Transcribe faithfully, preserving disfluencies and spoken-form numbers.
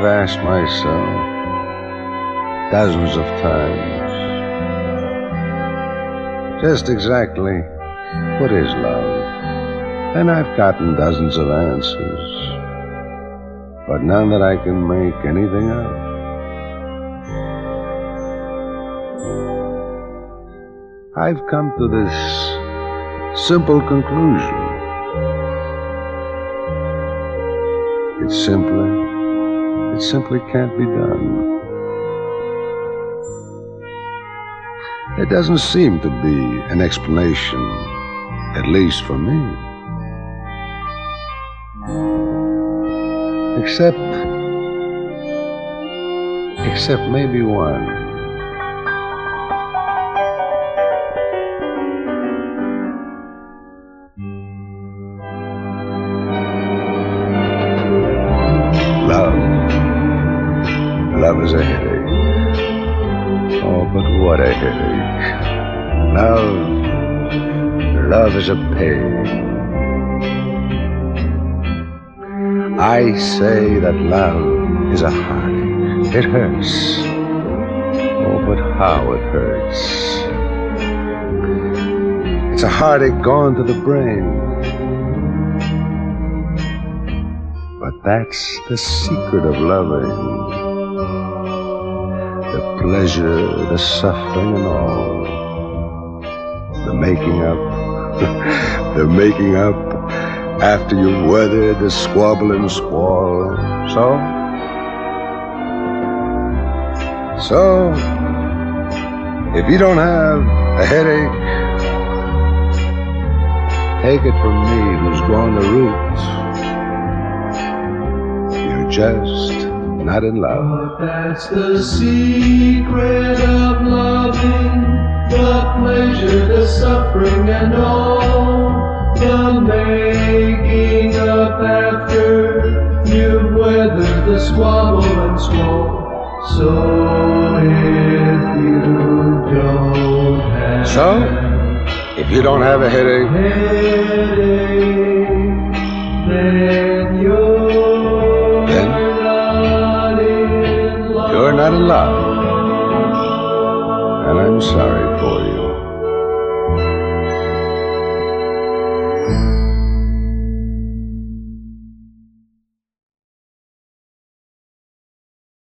I've asked myself dozens of times, just exactly what is love? And I've gotten dozens of answers, but none that I can make anything out. I've come to this simple conclusion. It simply, it simply can't be done. There doesn't seem to be an explanation, at least for me. Except, except maybe one. Love. Love is a headache. Oh, but what a headache. Love. Love is a pain. I say that love is a heartache. It hurts. Oh, but how it hurts. It's a heartache gone to the brain. But that's the secret of loving. The pleasure, the suffering and all. The making up. The making up after you've weathered the squabble and squall. So? So, if you don't have a headache, take it from me who's grown the roots. You're just not in love. But that's the secret of loving. The pleasure, the suffering and all. The making up after you've weathered the squabble and squall. So if you don't have So, if you don't have a headache, headache, then you're Then not in love. you're not in love. And I'm sorry